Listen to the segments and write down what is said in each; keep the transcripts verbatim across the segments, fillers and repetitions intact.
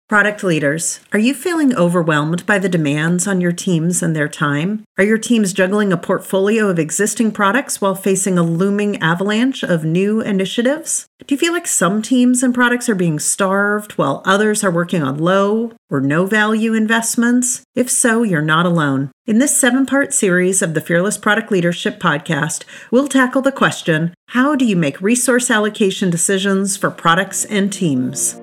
Product leaders, are you feeling overwhelmed by the demands on your teams and their time? Are your teams juggling a portfolio of existing products while facing a looming avalanche of new initiatives? Do you feel like some teams and products are being starved while others are working on low or no value investments? If so, you're not alone. In this seven-part series of the Fearless Product Leadership Podcast, we'll tackle the question, how do you make resource allocation decisions for products and teams?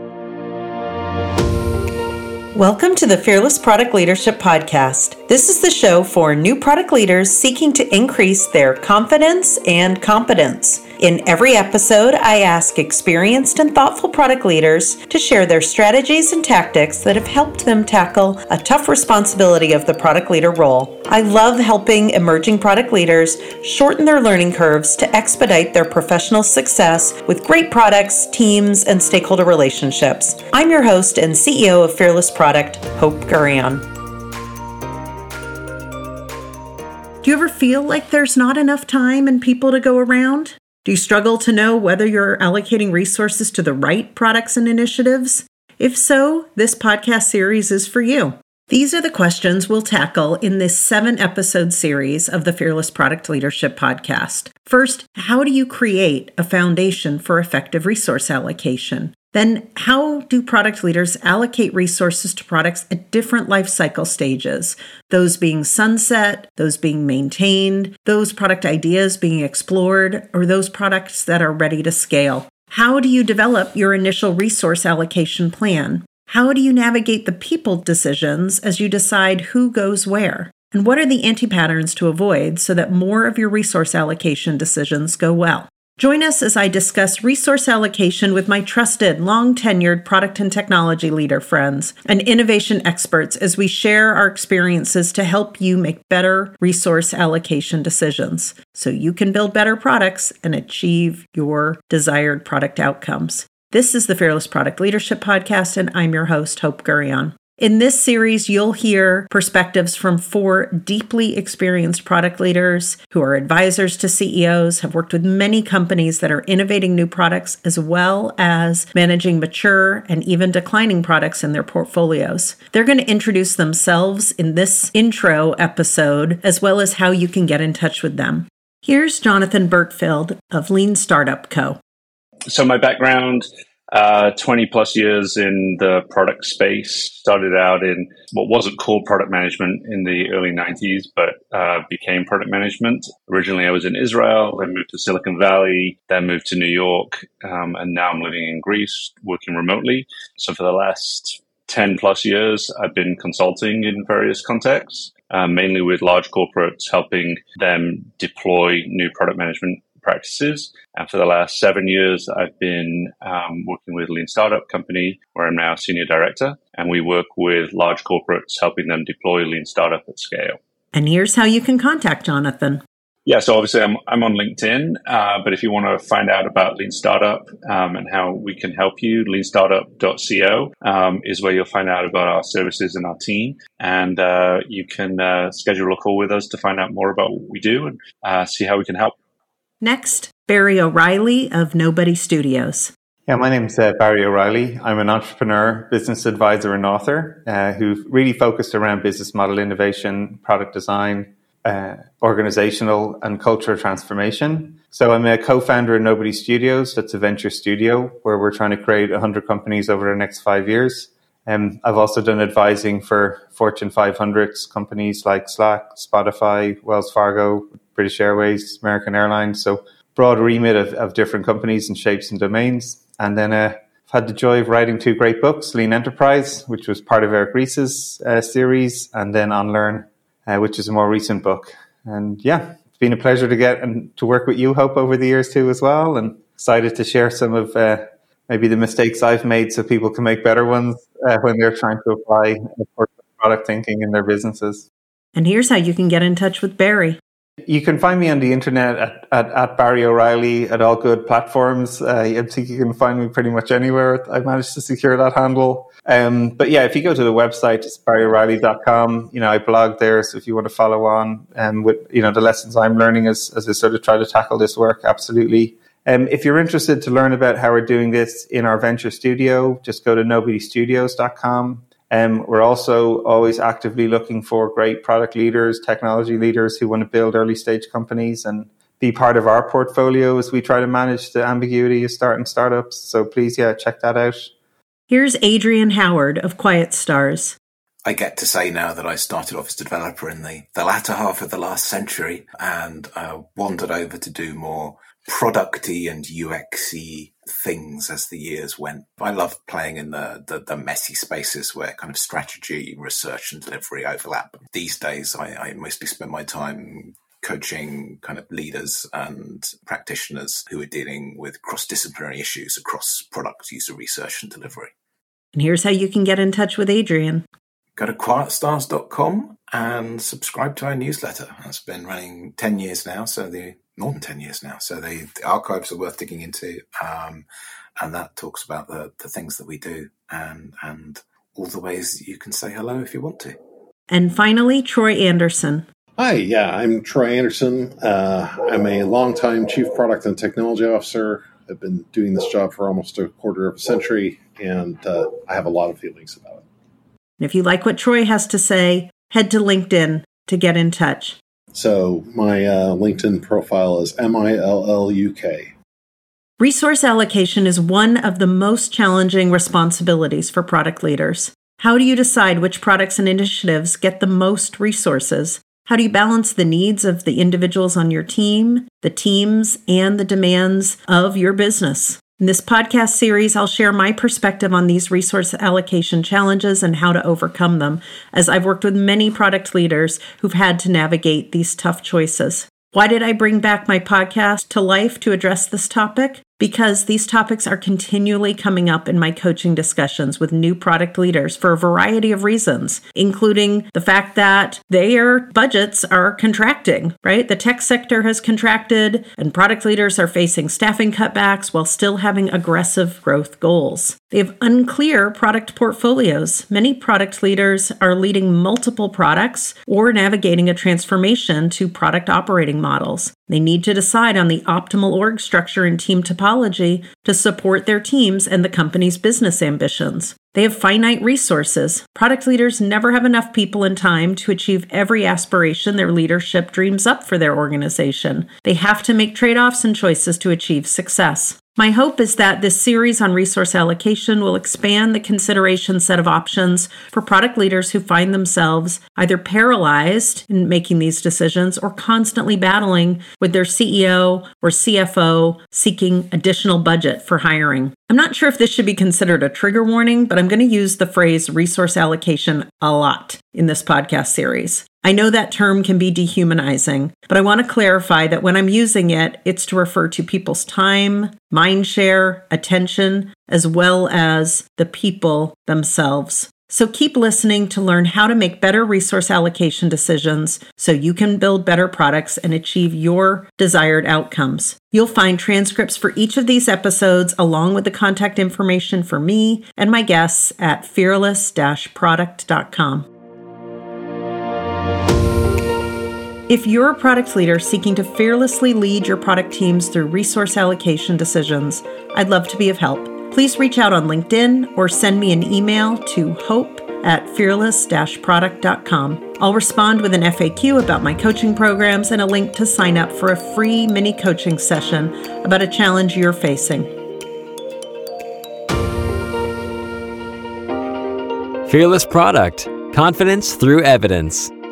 Welcome to the Fearless Product Leadership Podcast. This is the show for new product leaders seeking to increase their confidence and competence. In every episode, I ask experienced and thoughtful product leaders to share their strategies and tactics that have helped them tackle a tough responsibility of the product leader role. I love helping emerging product leaders shorten their learning curves to expedite their professional success with great products, teams, and stakeholder relationships. I'm your host and C E O of Fearless Product, Hope Gurion. Do you ever feel like there's not enough time and people to go around? Do you struggle to know whether you're allocating resources to the right products and initiatives? If so, this podcast series is for you. These are the questions we'll tackle in this seven-episode series of the Fearless Product Leadership Podcast. First, how do you create a foundation for effective resource allocation? Then, how do product leaders allocate resources to products at different life cycle stages? Those being sunset, those being maintained, those product ideas being explored, or those products that are ready to scale? How do you develop your initial resource allocation plan? How do you navigate the people decisions as you decide who goes where? And what are the anti-patterns to avoid so that more of your resource allocation decisions go well? Join us as I discuss resource allocation with my trusted, long-tenured product and technology leader friends and innovation experts as we share our experiences to help you make better resource allocation decisions so you can build better products and achieve your desired product outcomes. This is the Fearless Product Leadership Podcast, and I'm your host, Hope Gurion. In this series, you'll hear perspectives from four deeply experienced product leaders who are advisors to C E Os, have worked with many companies that are innovating new products, as well as managing mature and even declining products in their portfolios. They're going to introduce themselves in this intro episode, as well as how you can get in touch with them. Here's Jonathan Bertfield of Lean Startup Co. So my background, uh, twenty plus years in the product space, started out in what wasn't called product management in the early nineties, but uh, became product management. Originally, I was in Israel, then moved to Silicon Valley, then moved to New York, um, and now I'm living in Greece, working remotely. So for the last ten plus years, I've been consulting in various contexts, uh, mainly with large corporates, helping them deploy new product management practices. And for the last seven years, I've been um, working with Lean Startup Company, where I'm now senior director. And we work with large corporates, helping them deploy Lean Startup at scale. And here's how you can contact Jonathan. Yeah, so obviously I'm I'm on LinkedIn, uh, but if you want to find out about Lean Startup um, and how we can help you, lean startup dot co um, is where you'll find out about our services and our team. And uh, you can uh, schedule a call with us to find out more about what we do and uh, see how we can help. Next, Barry O'Reilly of Nobody Studios. Yeah, my name's uh, Barry O'Reilly. I'm an entrepreneur, business advisor, and author uh, who've really focused around business model innovation, product design, uh, organizational and cultural transformation. So I'm a co-founder of Nobody Studios. That's a venture studio where we're trying to create one hundred companies over the next five years. Um, I've also done advising for Fortune five hundreds companies like Slack, Spotify, Wells Fargo, British Airways, American Airlines. So broad remit of, of different companies and shapes and domains. And then uh, I've had the joy of writing two great books, Lean Enterprise, which was part of Eric Ries's uh, series, and then Unlearn, uh, which is a more recent book. And yeah, it's been a pleasure to get and to work with you, Hope, over the years too as well. And excited to share some of uh, maybe the mistakes I've made so people can make better ones uh, when they're trying to apply product thinking in their businesses. And here's how you can get in touch with Barry. You can find me on the internet at, at, at Barry O'Reilly at all good platforms. Uh, I think you can find me pretty much anywhere. I managed to secure that handle. Um, but yeah, if you go to the website, it's barry o'reilly dot com. You know, I blog there. So if you want to follow on um, with, you know, the lessons I'm learning as, as I sort of try to tackle this work, absolutely. Um, if you're interested to learn about how we're doing this in our venture studio, just go to nobody studios dot com. Um, we're also always actively looking for great product leaders, technology leaders who want to build early stage companies and be part of our portfolio as we try to manage the ambiguity of starting startups. So please, yeah, check that out. Here's Adrian Howard of Quiet Stars. I get to say now that I started off as a developer in the, the latter half of the last century and uh, wandered over to do more product-y and U X-y things as the years went. I love playing in the, the, the messy spaces where kind of strategy, research and delivery overlap. These days, I, I mostly spend my time coaching kind of leaders and practitioners who are dealing with cross-disciplinary issues across product, user research and delivery. And here's how you can get in touch with Adrian. Go to quiet stars dot com and subscribe to our newsletter. It's been running ten years now, so the more than ten years now. So the, the archives are worth digging into. Um, and that talks about the, the things that we do and, and all the ways you can say hello if you want to. And finally, Troy Anderson. Hi, yeah, I'm Troy Anderson. Uh, I'm a longtime Chief Product and Technology Officer. I've been doing this job for almost a quarter of a century, and uh, I have a lot of feelings about it. And if you like what Troy has to say, head to LinkedIn to get in touch. So my uh, LinkedIn profile is M I L L U K. Resource allocation is one of the most challenging responsibilities for product leaders. How do you decide which products and initiatives get the most resources? How do you balance the needs of the individuals on your team, the teams, and the demands of your business? In this podcast series, I'll share my perspective on these resource allocation challenges and how to overcome them, as I've worked with many product leaders who've had to navigate these tough choices. Why did I bring back my podcast to life to address this topic? Because these topics are continually coming up in my coaching discussions with new product leaders for a variety of reasons, including the fact that their budgets are contracting, right? The tech sector has contracted and product leaders are facing staffing cutbacks while still having aggressive growth goals. They have unclear product portfolios. Many product leaders are leading multiple products or navigating a transformation to product operating models. They need to decide on the optimal org structure and team topology to support their teams and the company's business ambitions. They have finite resources. Product leaders never have enough people and time to achieve every aspiration their leadership dreams up for their organization. They have to make trade-offs and choices to achieve success. My hope is that this series on resource allocation will expand the consideration set of options for product leaders who find themselves either paralyzed in making these decisions or constantly battling with their C E O or C F O seeking additional budget for hiring. I'm not sure if this should be considered a trigger warning, but I'm going to use the phrase resource allocation a lot in this podcast series. I know that term can be dehumanizing, but I want to clarify that when I'm using it, it's to refer to people's time, mind share, attention, as well as the people themselves. So keep listening to learn how to make better resource allocation decisions so you can build better products and achieve your desired outcomes. You'll find transcripts for each of these episodes along with the contact information for me and my guests at fearless dash product dot com. If you're a product leader seeking to fearlessly lead your product teams through resource allocation decisions, I'd love to be of help. Please reach out on LinkedIn or send me an email to hope at fearless dash product dot com. I'll respond with an F A Q about my coaching programs and a link to sign up for a free mini coaching session about a challenge you're facing. Fearless Product. Confidence through evidence.